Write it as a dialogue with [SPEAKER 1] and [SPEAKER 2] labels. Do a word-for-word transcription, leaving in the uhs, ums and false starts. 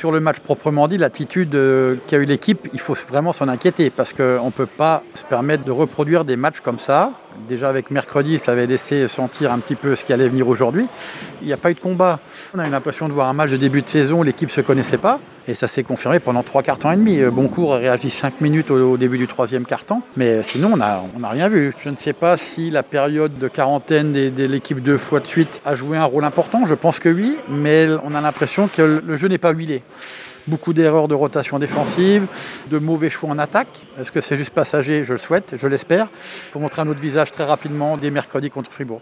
[SPEAKER 1] sur le match proprement dit, l'attitude euh, qu'a eu l'équipe, il faut vraiment s'en inquiéter parce qu'on ne peut pas se permettre de reproduire des matchs comme ça. Déjà avec mercredi, ça avait laissé sentir un petit peu ce qui allait venir aujourd'hui. Il n'y a pas eu de combat. On a eu l'impression de voir un match de début de saison où l'équipe ne se connaissait pas. Et ça s'est confirmé pendant trois quarts temps et demi. Boncourt a réagi cinq minutes au, au début du troisième quart-temps. Mais sinon, on n'a on a rien vu. Je ne sais pas si la période de quarantaine de, de l'équipe deux fois de suite a joué un rôle important. Je pense que oui. Mais on a l'impression que le jeu n'est pas huilé. Beaucoup d'erreurs de rotation défensive, de mauvais choix en attaque. Est-ce que c'est juste passager? Je le souhaite, je l'espère. Il faut montrer un autre visage très rapidement dès mercredi contre Fribourg.